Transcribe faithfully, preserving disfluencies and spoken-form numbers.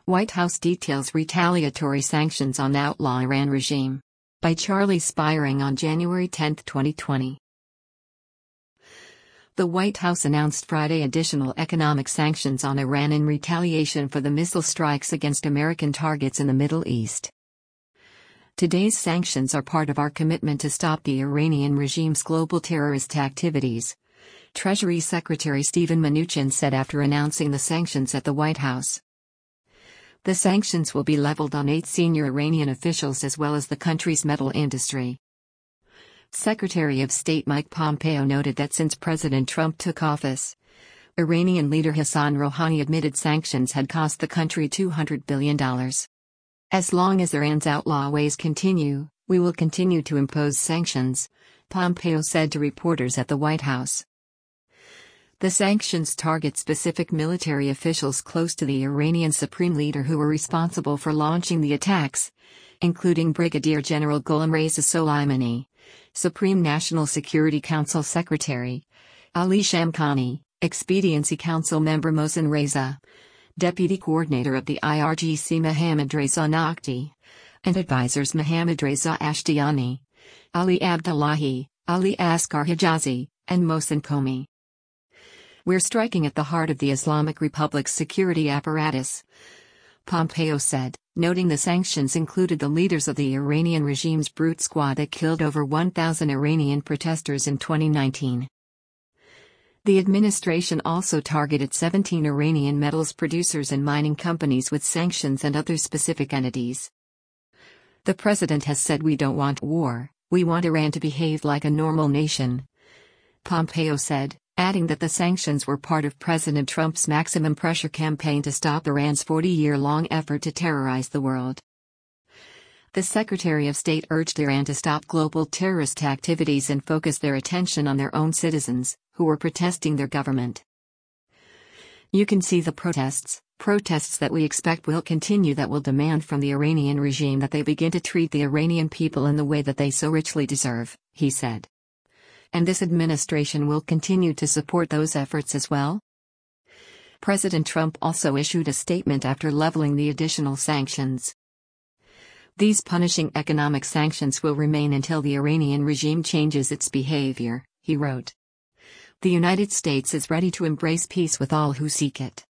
White House details retaliatory sanctions on outlaw Iran regime. By Charlie Spiring on January tenth, twenty twenty. The White House announced Friday additional economic sanctions on Iran in retaliation for the missile strikes against American targets in the Middle East. Today's sanctions are part of our commitment to stop the Iranian regime's global terrorist activities, Treasury Secretary Steven Mnuchin said after announcing the sanctions at the White House. The sanctions will be leveled on eight senior Iranian officials as well as the country's metal industry. Secretary of State Mike Pompeo noted that since President Trump took office, Iranian leader Hassan Rouhani admitted sanctions had cost the country two hundred billion dollars. As long as Iran's outlaw ways continue, we will continue to impose sanctions, Pompeo said to reporters at the White House. The sanctions target specific military officials close to the Iranian supreme leader who were responsible for launching the attacks, including Brigadier General Gholam Reza Soleimani, Supreme National Security Council Secretary Ali Shamkhani, Expediency Council member Mohsen Reza, Deputy Coordinator of the I R G C Mohammad Reza Naqvi, and advisors Mohammad Reza Ashtiani, Ali Abdullahi, Ali Asghar Hijazi, and Mohsen Komi. We're striking at the heart of the Islamic Republic's security apparatus, Pompeo said, noting the sanctions included the leaders of the Iranian regime's brute squad that killed over one thousand Iranian protesters in twenty nineteen. The administration also targeted seventeen Iranian metals producers and mining companies with sanctions and other specific entities. The president has said we don't want war, we want Iran to behave like a normal nation, Pompeo said, adding that the sanctions were part of President Trump's maximum pressure campaign to stop Iran's forty-year-long effort to terrorize the world. The Secretary of State urged Iran to stop global terrorist activities and focus their attention on their own citizens, who were protesting their government. You can see the protests, protests that we expect will continue that will demand from the Iranian regime that they begin to treat the Iranian people in the way that they so richly deserve, he said. And this administration will continue to support those efforts as well? President Trump also issued a statement after leveling the additional sanctions. These punishing economic sanctions will remain until the Iranian regime changes its behavior, he wrote. The United States is ready to embrace peace with all who seek it.